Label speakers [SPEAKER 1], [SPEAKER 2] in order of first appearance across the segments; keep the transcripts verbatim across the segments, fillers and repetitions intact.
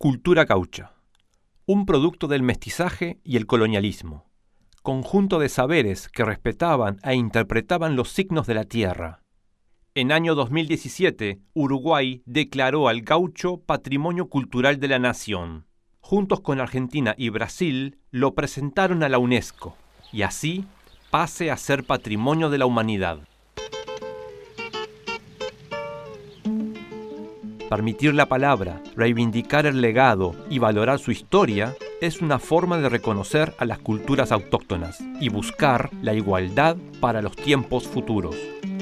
[SPEAKER 1] Cultura gaucha, un producto del mestizaje y el colonialismo, conjunto de saberes que respetaban e interpretaban los signos de la tierra. En año dos mil diecisiete, Uruguay declaró al gaucho Patrimonio Cultural de la Nación. Juntos con Argentina y Brasil, lo presentaron a la UNESCO, y así pase a ser Patrimonio de la Humanidad. Permitir la palabra, reivindicar el legado y valorar su historia es una forma de reconocer a las culturas autóctonas y buscar la igualdad para los tiempos futuros.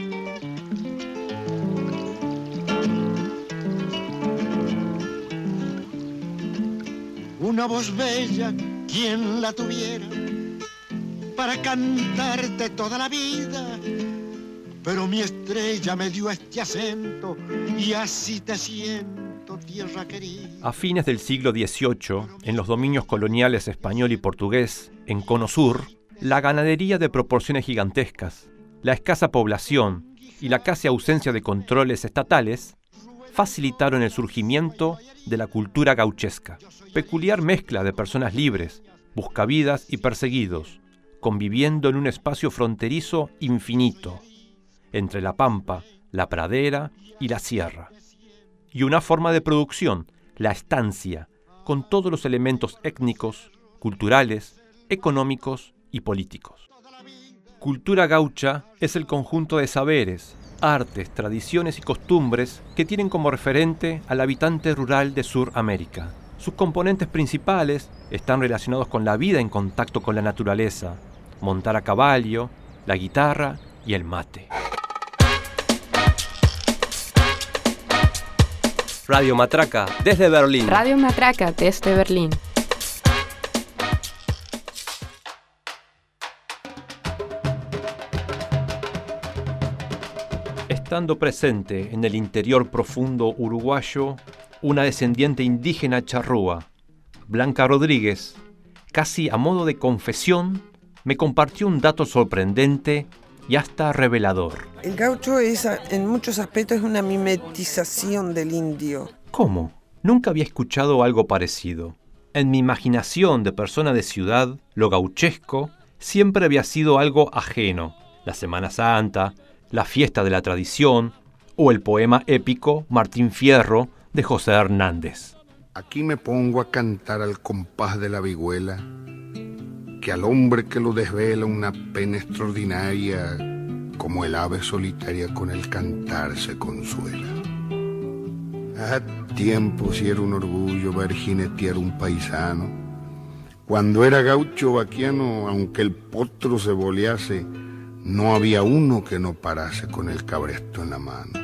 [SPEAKER 2] Una voz bella, quien la tuviera, para cantarte toda la vida. Pero mi estrella me dio este acento y así te siento, tierra querida.
[SPEAKER 1] A fines del siglo dieciocho, en los dominios coloniales español y portugués, en Cono Sur, la ganadería de proporciones gigantescas, la escasa población y la casi ausencia de controles estatales facilitaron el surgimiento de la cultura gauchesca, peculiar mezcla de personas libres, buscavidas y perseguidos, conviviendo en un espacio fronterizo infinito, entre la pampa, la pradera y la sierra. Y una forma de producción, la estancia, con todos los elementos étnicos, culturales, económicos y políticos. Cultura gaucha es el conjunto de saberes, artes, tradiciones y costumbres que tienen como referente al habitante rural de Suramérica. Sus componentes principales están relacionados con la vida en contacto con la naturaleza, montar a caballo, la guitarra y el mate. Radio Matraca, desde Berlín.
[SPEAKER 3] Radio Matraca, desde Berlín.
[SPEAKER 1] Estando presente en el interior profundo uruguayo, una descendiente indígena charrúa, Blanca Rodríguez, casi a modo de confesión, me compartió un dato sorprendente y hasta revelador.
[SPEAKER 4] El gaucho es, en muchos aspectos, es una mimetización del indio.
[SPEAKER 1] ¿Cómo? Nunca había escuchado algo parecido. En mi imaginación de persona de ciudad, lo gauchesco siempre había sido algo ajeno. La Semana Santa, la fiesta de la tradición o el poema épico Martín Fierro de José Hernández.
[SPEAKER 5] Aquí me pongo a cantar al compás de la vihuela, que al hombre que lo desvela una pena extraordinaria, como el ave solitaria con el cantar se consuela. A tiempo si era un orgullo ver jinetear un paisano. Cuando era gaucho vaquiano, aunque el potro se bolease, no había uno que no parase con el cabresto en la mano.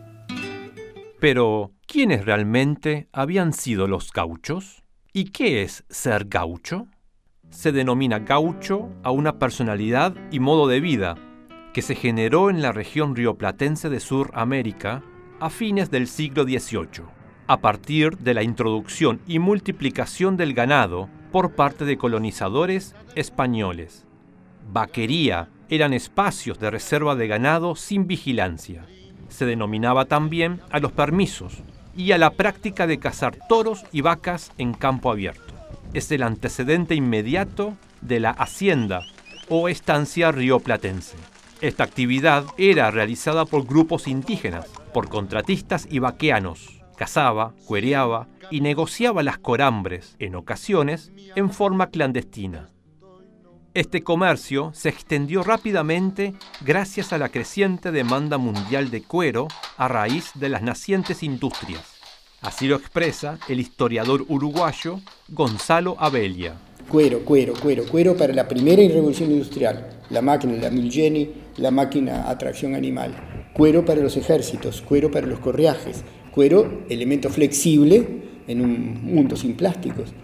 [SPEAKER 1] Pero, ¿quiénes realmente habían sido los gauchos? ¿Y qué es ser gaucho? Se denomina gaucho a una personalidad y modo de vida que se generó en la región rioplatense de Suramérica a fines del siglo dieciocho, a partir de la introducción y multiplicación del ganado por parte de colonizadores españoles. Vaquería eran espacios de reserva de ganado sin vigilancia. Se denominaba también a los permisos y a la práctica de cazar toros y vacas en campo abierto. Es el antecedente inmediato de la hacienda o estancia rioplatense. Esta actividad era realizada por grupos indígenas, por contratistas y vaqueanos. Cazaba, cuereaba y negociaba las corambres, en ocasiones, en forma clandestina. Este comercio se extendió rápidamente gracias a la creciente demanda mundial de cuero a raíz de las nacientes industrias. Así lo expresa el historiador uruguayo Gonzalo Abellia.
[SPEAKER 6] Cuero, cuero, cuero, cuero para la primera revolución industrial, la máquina, la Milgeni, la máquina a tracción animal. Cuero para los ejércitos, cuero para los correajes, cuero, elemento flexible en un mundo sin plásticos.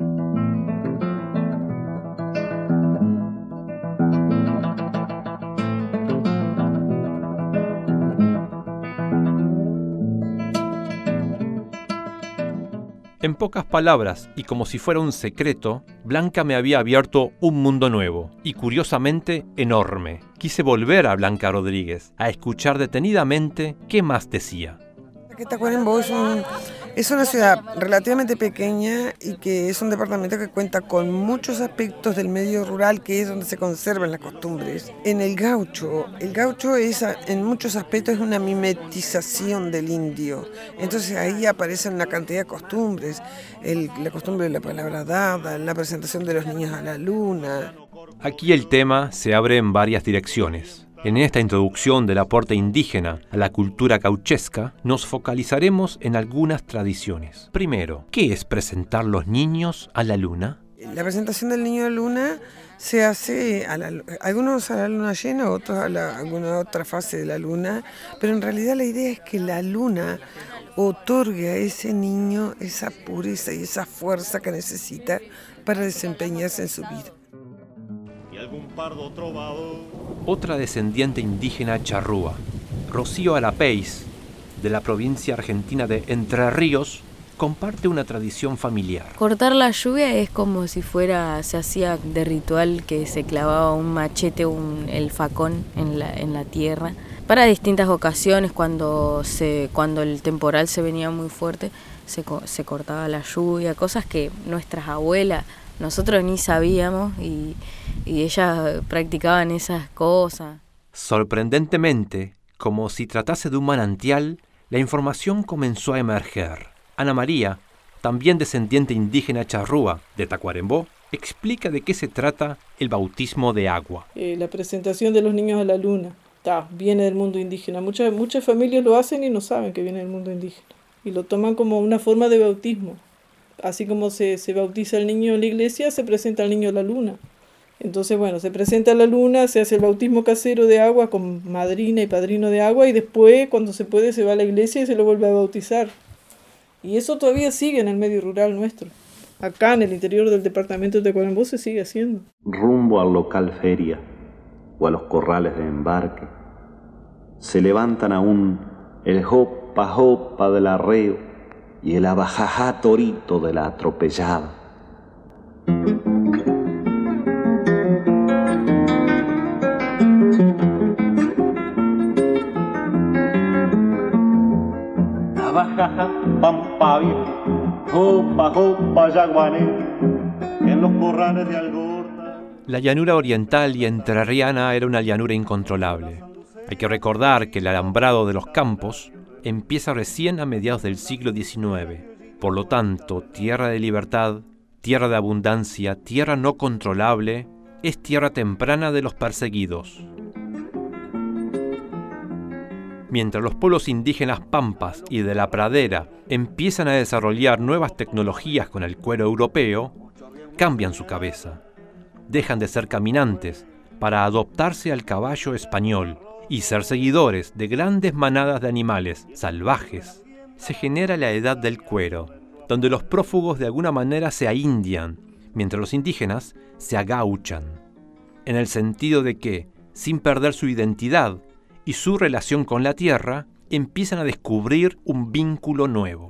[SPEAKER 1] En pocas palabras, y como si fuera un secreto, Blanca me había abierto un mundo nuevo, y curiosamente enorme. Quise volver a Blanca Rodríguez, a escuchar detenidamente qué más decía.
[SPEAKER 4] Que Tacuarembó es un, Es una ciudad relativamente pequeña y que es un departamento que cuenta con muchos aspectos del medio rural, que es donde se conservan las costumbres. En el gaucho, el gaucho es en muchos aspectos es una mimetización del indio. Entonces ahí aparecen una cantidad de costumbres, el, la costumbre de la palabra dada, la presentación de los niños a la luna.
[SPEAKER 1] Aquí el tema se abre en varias direcciones. En esta introducción del aporte indígena a la cultura gauchesca, nos focalizaremos en algunas tradiciones. Primero, ¿qué es presentar los niños a la luna?
[SPEAKER 4] La presentación del niño a la luna se hace, a la, algunos a la luna llena, otros a la, alguna otra fase de la luna, pero en realidad la idea es que la luna otorgue a ese niño esa pureza y esa fuerza que necesita para desempeñarse en su vida.
[SPEAKER 1] Otra descendiente indígena charrúa, Rocío Arapeis, de la provincia argentina de Entre Ríos, comparte una tradición familiar.
[SPEAKER 3] Cortar la lluvia es como si fuera, se hacía de ritual que se clavaba un machete, un, el facón en la, en la tierra. Para distintas ocasiones, cuando, se, cuando el temporal se venía muy fuerte, se, se cortaba la lluvia, cosas que nuestras abuelas, nosotros ni sabíamos y, y ellas practicaban esas cosas.
[SPEAKER 1] Sorprendentemente, como si tratase de un manantial, la información comenzó a emerger. Ana María, también descendiente indígena charrúa de Tacuarembó, explica de qué se trata el bautismo de agua.
[SPEAKER 7] Eh, la presentación de los niños a la luna ta, viene del mundo indígena. Muchas, muchas familias lo hacen y no saben que viene del mundo indígena. Y lo toman como una forma de bautismo. Así como se, se bautiza el niño en la iglesia, se presenta al niño a la luna. Entonces, bueno, se presenta a la luna, se hace el bautismo casero de agua con madrina y padrino de agua y después, cuando se puede, se va a la iglesia y se lo vuelve a bautizar. Y eso todavía sigue en el medio rural nuestro. Acá en el interior del departamento de Tacuarembó se sigue haciendo.
[SPEAKER 8] Rumbo al local feria o a los corrales de embarque, se levantan aún el jopa jopa del arreo y el abajajá torito de la atropellada.
[SPEAKER 9] Abajaja, pampa vieja, jopa jopa yaguané, en los corrales de Algorta.
[SPEAKER 1] La llanura oriental y entrerriana era una llanura incontrolable. Hay que recordar que el alambrado de los campos empieza recién a mediados del siglo diecinueve. Por lo tanto, tierra de libertad, tierra de abundancia, tierra no controlable, es tierra temprana de los perseguidos. Mientras los pueblos indígenas pampas y de la pradera empiezan a desarrollar nuevas tecnologías con el cuero europeo, cambian su cabeza. Dejan de ser caminantes para adoptarse al caballo español y ser seguidores de grandes manadas de animales salvajes. Se genera la edad del cuero, donde los prófugos de alguna manera se aindian, mientras los indígenas se agauchan, en el sentido de que, sin perder su identidad y su relación con la tierra, empiezan a descubrir un vínculo nuevo.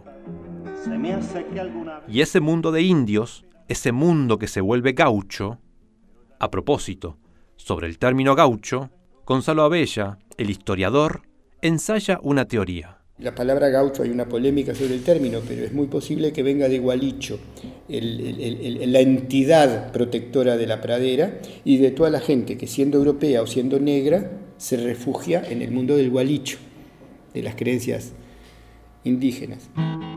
[SPEAKER 1] Y ese mundo de indios, ese mundo que se vuelve gaucho. A propósito, sobre el término gaucho, Gonzalo Abella, el historiador, ensaya una teoría.
[SPEAKER 6] La palabra gaucho, hay una polémica sobre el término, pero es muy posible que venga de Gualicho, el, el, el, la entidad protectora de la pradera y de toda la gente que, siendo europea o siendo negra, se refugia en el mundo del Gualicho, de las creencias indígenas.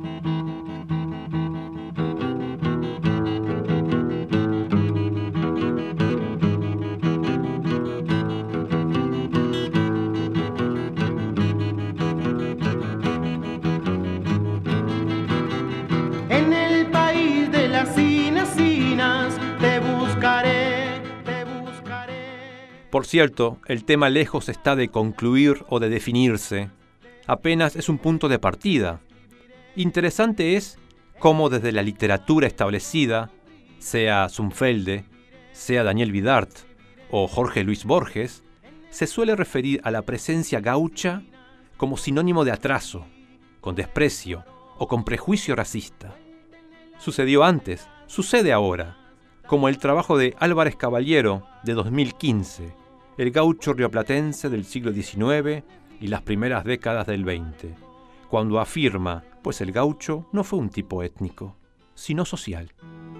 [SPEAKER 1] Por cierto, el tema lejos está de concluir o de definirse. Apenas es un punto de partida. Interesante es cómo desde la literatura establecida, sea Zumfelde, sea Daniel Vidart o Jorge Luis Borges, se suele referir a la presencia gaucha como sinónimo de atraso, con desprecio o con prejuicio racista. Sucedió antes, sucede ahora, como el trabajo de Álvarez Caballero de dos mil quince, el gaucho rioplatense del siglo diecinueve y las primeras décadas del veinte, cuando afirma pues el gaucho no fue un tipo étnico, sino social.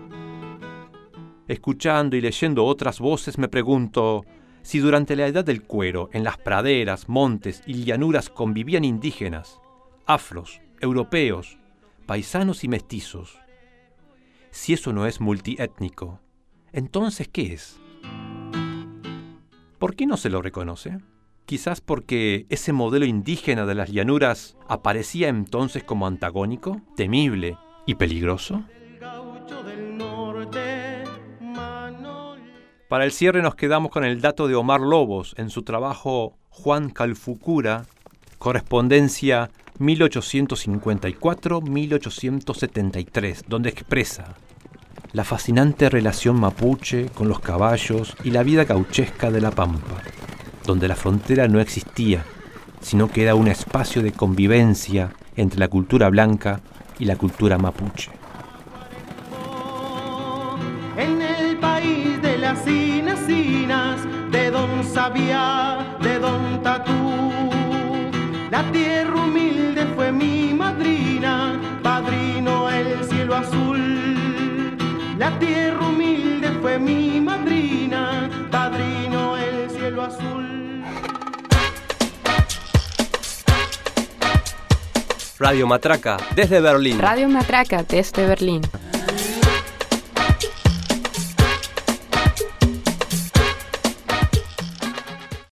[SPEAKER 1] Escuchando y leyendo otras voces me pregunto si durante la Edad del Cuero en las praderas, montes y llanuras convivían indígenas, afros, europeos, paisanos y mestizos. Si eso no es multiétnico, entonces ¿qué es? ¿Por qué no se lo reconoce? Quizás porque ese modelo indígena de las llanuras aparecía entonces como antagónico, temible y peligroso. Para el cierre nos quedamos con el dato de Omar Lobos en su trabajo Juan Calfucura, correspondencia mil ochocientos cincuenta y cuatro a mil ochocientos setenta y tres, donde expresa la fascinante relación mapuche con los caballos y la vida gauchesca de la Pampa, donde la frontera no existía, sino que era un espacio de convivencia entre la cultura blanca y la cultura mapuche.
[SPEAKER 10] En el país de las sinas, sinas, de Don Sabía, de Don Tatú, la tierra humilde fue mi madrina, padrino el cielo azul. La tierra humilde fue mi madrina, padrino el cielo azul.
[SPEAKER 1] Radio Matraca desde Berlín.
[SPEAKER 3] Radio Matraca desde Berlín.